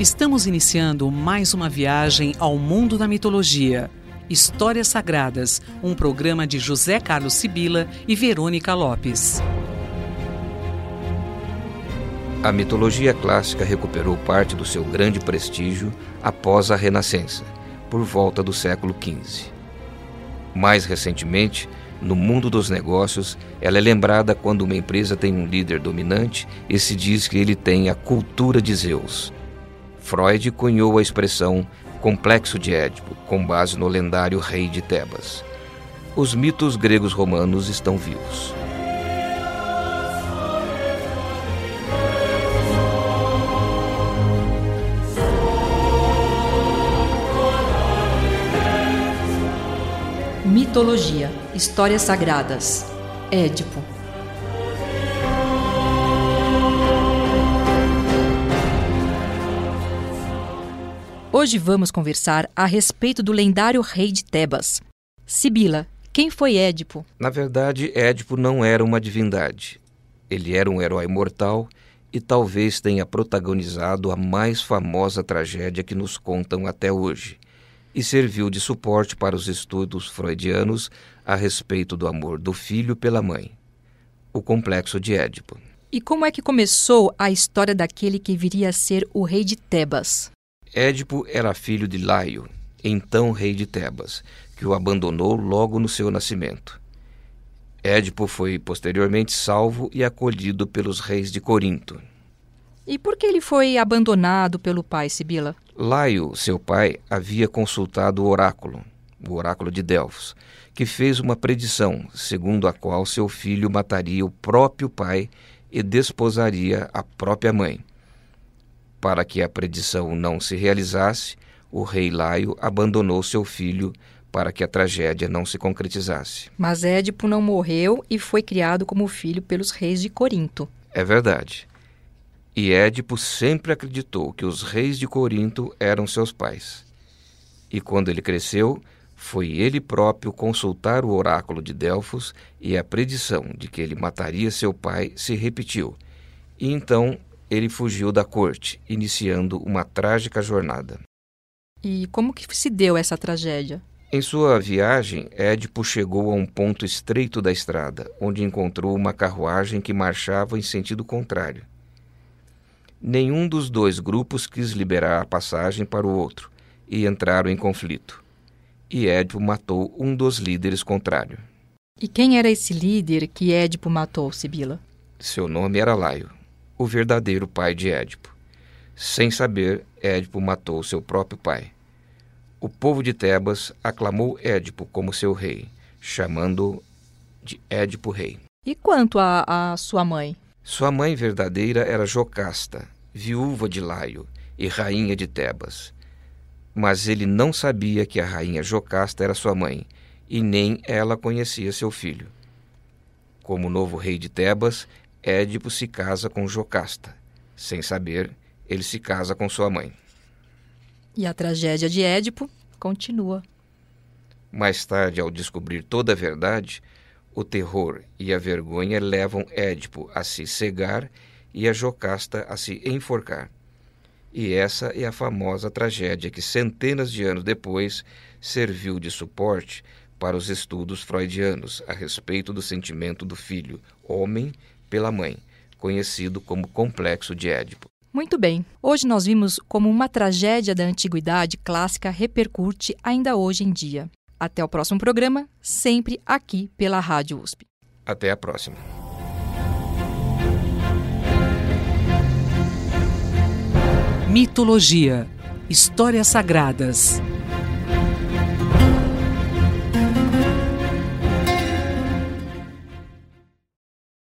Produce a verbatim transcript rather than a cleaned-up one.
Estamos iniciando mais uma viagem ao mundo da mitologia. Histórias Sagradas, um programa de José Carlos Sibila e Verônica Lopes. A mitologia clássica recuperou parte do seu grande prestígio após a Renascença, por volta do século quinze. Mais recentemente, no mundo dos negócios, ela é lembrada quando uma empresa tem um líder dominante e se diz que ele tem a cultura de Zeus. Freud cunhou a expressão complexo de Édipo, com base no lendário rei de Tebas. Os mitos gregos romanos estão vivos. Mitologia, Histórias Sagradas, Édipo. Hoje vamos conversar a respeito do lendário rei de Tebas. Sibila, quem foi Édipo? Na verdade, Édipo não era uma divindade. Ele era um herói mortal e talvez tenha protagonizado a mais famosa tragédia que nos contam até hoje, e serviu de suporte para os estudos freudianos a respeito do amor do filho pela mãe, o complexo de Édipo. E como é que começou a história daquele que viria a ser o rei de Tebas? Édipo era filho de Laio, então rei de Tebas, que o abandonou logo no seu nascimento. Édipo foi posteriormente salvo e acolhido pelos reis de Corinto. E por que ele foi abandonado pelo pai, Sibila? Laio, seu pai, havia consultado o oráculo, o oráculo de Delfos, que fez uma predição, segundo a qual seu filho mataria o próprio pai e desposaria a própria mãe. Para que a predição não se realizasse, o rei Laio abandonou seu filho para que a tragédia não se concretizasse. Mas Édipo não morreu e foi criado como filho pelos reis de Corinto. É verdade. E Édipo sempre acreditou que os reis de Corinto eram seus pais. E quando ele cresceu, foi ele próprio consultar o oráculo de Delfos e a predição de que ele mataria seu pai se repetiu. E então ele fugiu da corte, iniciando uma trágica jornada. E como que se deu essa tragédia? Em sua viagem, Édipo chegou a um ponto estreito da estrada, onde encontrou uma carruagem que marchava em sentido contrário. Nenhum dos dois grupos quis liberar a passagem para o outro, e entraram em conflito. E Édipo matou um dos líderes contrário. E quem era esse líder que Édipo matou, Sibila? Seu nome era Laio, o verdadeiro pai de Édipo. Sem saber, Édipo matou seu próprio pai. O povo de Tebas aclamou Édipo como seu rei, chamando-o de Édipo Rei. E quanto a, a sua mãe? Sua mãe verdadeira era Jocasta, viúva de Laio e rainha de Tebas. Mas ele não sabia que a rainha Jocasta era sua mãe, e nem ela conhecia seu filho. Como novo rei de Tebas, Édipo se casa com Jocasta. Sem saber, ele se casa com sua mãe. E a tragédia de Édipo continua. Mais tarde, ao descobrir toda a verdade, o terror e a vergonha levam Édipo a se cegar e a Jocasta a se enforcar. E essa é a famosa tragédia que, centenas de anos depois, serviu de suporte para os estudos freudianos a respeito do sentimento do filho, homem, pela mãe, conhecido como complexo de Édipo. Muito bem. Hoje nós vimos como uma tragédia da antiguidade clássica repercute ainda hoje em dia. Até o próximo programa, sempre aqui pela Rádio U S P. Até a próxima. Mitologia, Histórias Sagradas.